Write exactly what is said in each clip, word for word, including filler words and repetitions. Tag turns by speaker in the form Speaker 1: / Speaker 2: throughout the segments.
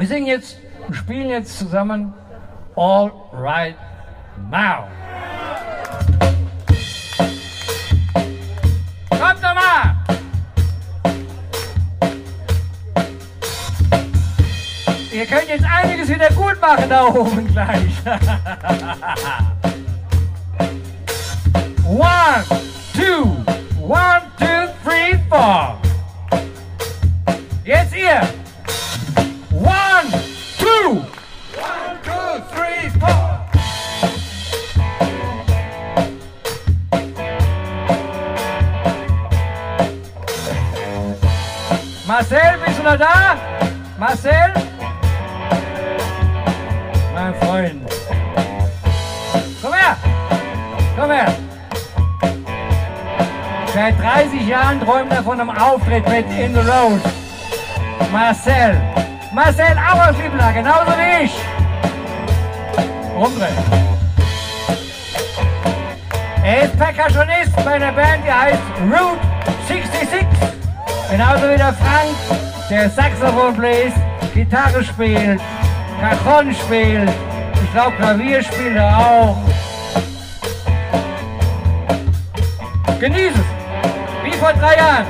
Speaker 1: Wir singen jetzt und spielen jetzt zusammen All Right Now. Kommt doch mal! Ihr könnt jetzt einiges wieder gut machen da oben gleich. One, two, one, two, three, four. Jetzt ihr. One, two. One, two, three, four. Marcel, bist du noch da? Marcel? Mein Freund. Komm her! Komm her! Seit dreißig Jahren träumt er von einem Auftritt mit In the Road. Marcel. Marcel Auerfliebler, genauso wie ich. Rumdrehen. Er ist Percussionist bei einer Band, die heißt Route sechsundsechzig. Genauso wie der Frank, der Saxophon bläst, Gitarre spielt, Cajon spielt, ich glaube Klavier spielt er auch. Genieß es, wie vor drei Jahren.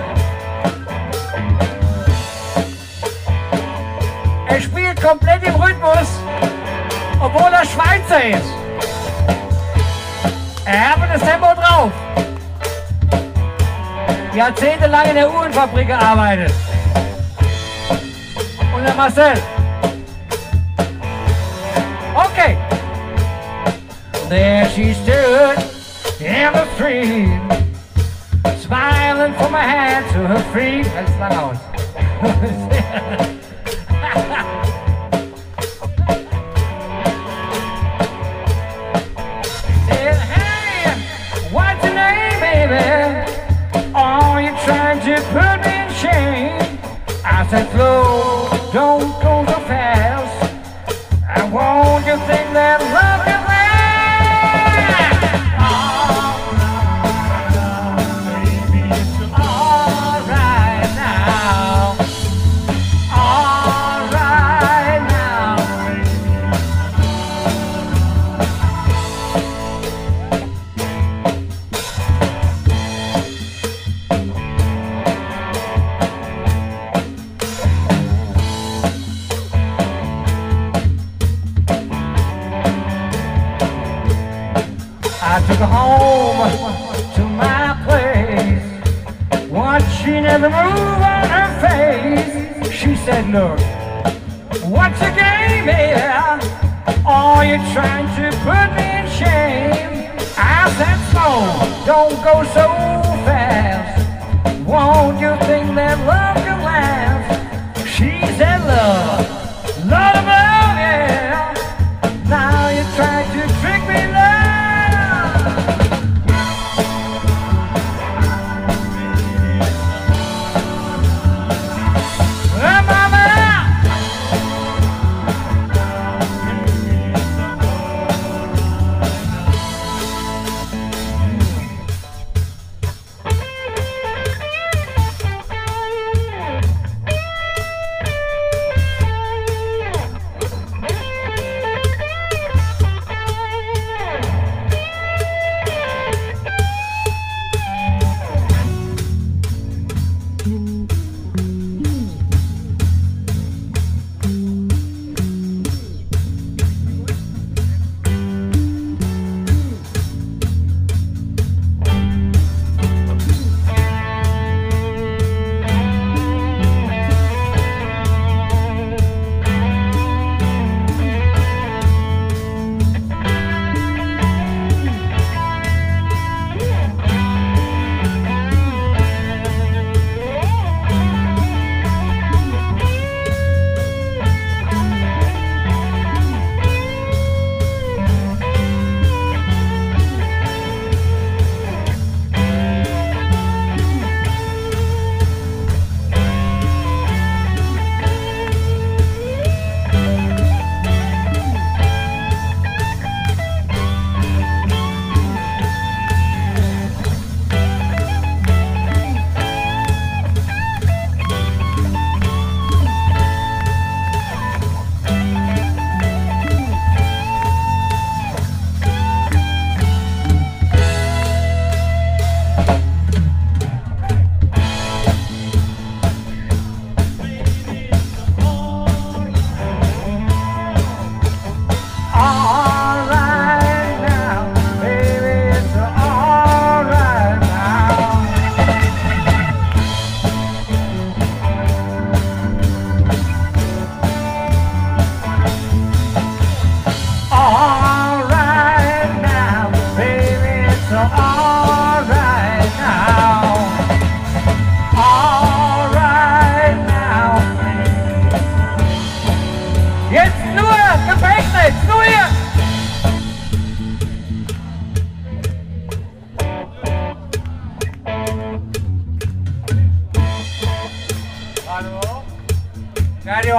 Speaker 1: Er spielt komplett im Rhythmus, obwohl er Schweizer ist. Er hat das Tempo drauf. Jahrzehntelang in der Uhrenfabrik gearbeitet. Und der Marcel. Okay. There she stood in the street, smiling from her head to her feet. Ganz lang aus. Said, hey, what's your name, baby? Are you trying to put me in shame? I said, slow, don't go so fast. I want you to think that love is there. All right now. All right now. I took her home to my place, watching every move on her face. She said, look, what's the game here? Are you trying to put me in shame? I said, slow, don't go so fast. Won't you think that love can last? She said, love, love, love, yeah. Now you try to trick me, love.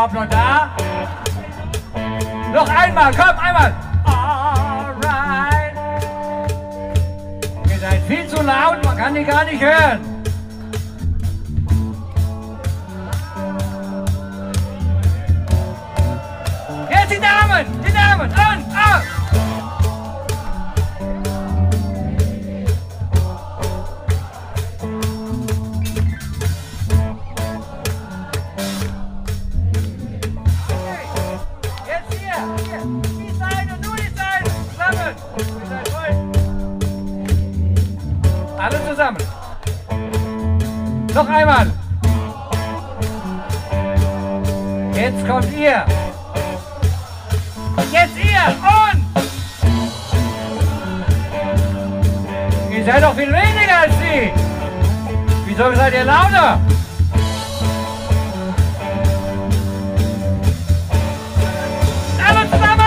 Speaker 1: überhaupt noch da? Noch einmal, komm, einmal. Alright. Ihr seid viel zu laut, man kann die gar nicht hören. Jetzt die Damen, die Damen, und, auf. Alle zusammen. Noch einmal. Jetzt kommt ihr. Jetzt ihr. Und. Ihr seid doch viel weniger als sie. Wieso seid ihr lauter? Alle zusammen.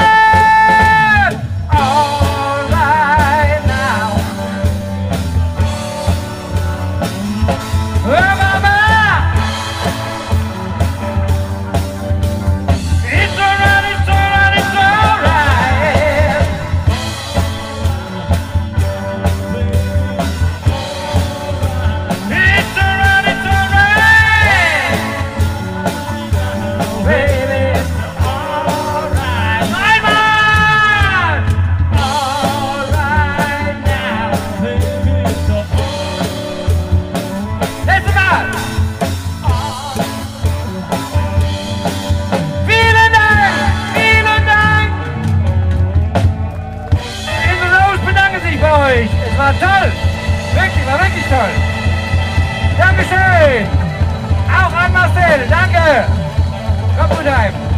Speaker 1: Es war toll! Wirklich, war wirklich toll! Dankeschön! Auch an Marcel, danke! Komm gut heim!